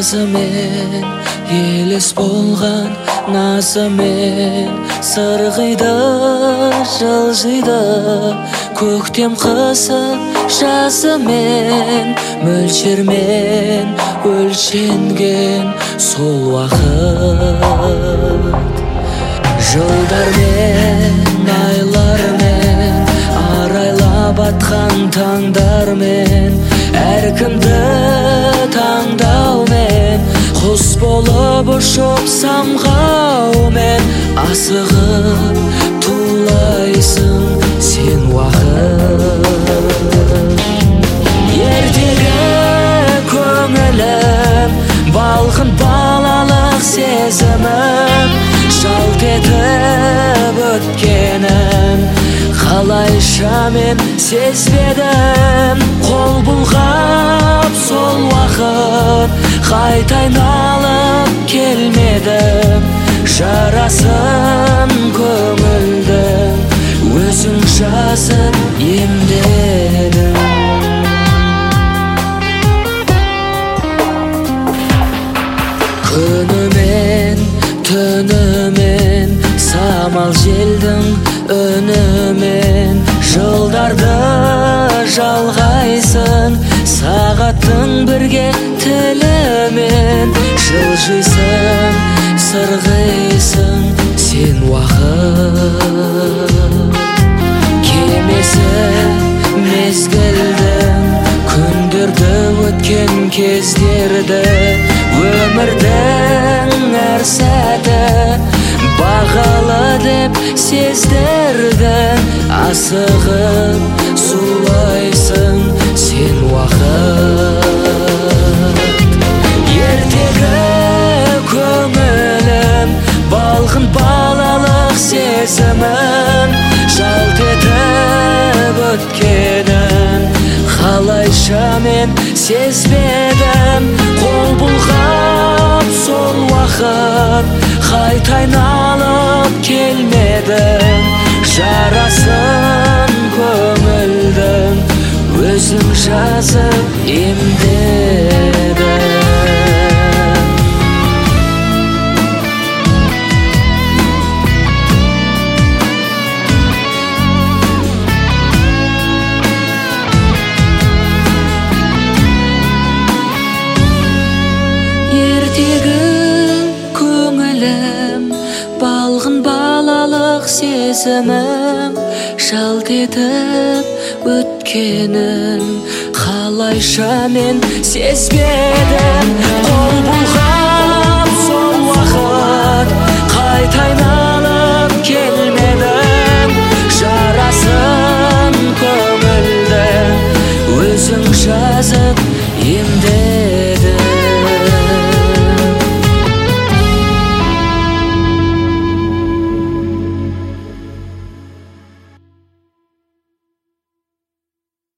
назымен елес болған назымен сырғиды жылжиды көктем қысы жазымен мөлшермен өлшенген сол уақыт жылдармен айлармен арайлап атқан таңдармен әркімді таңдаумен құс болып ұшып самғаумен асығып тулайсың сен уақыт ертегі көңілім балғын балалық сезімім жалт етіп өткенін қалайша мен сезбедім қол бұлғап сол уақыт қайта айналып келмедім жарасын көңілдің өзің жазып емдедің күнімен түнімен самал желдің үнімен жылдарды жалғайсың сағаттың бірге тілімен жылжисың сырғисың сен уақыт кемесі мезгілдің күндерді өткен кездерді өмірдің әр сәті бағалы деп сездірдің асығып зулайсың сен уақыт ертегі көңілім балғын балалық сезімім жалт етіп өткенін қалайша мен сезбедім қол бұлғап сол уақыт қайта айналып келмедің жарасын көңілдің өзің жазып емдедің ертегі көңілім балғын балалық сезімім жалт етіп өткенін қалайша мен сезбедім қол бұлғап сол уақыт қайта айналып келмедің жарасын көңілдің өзің жазып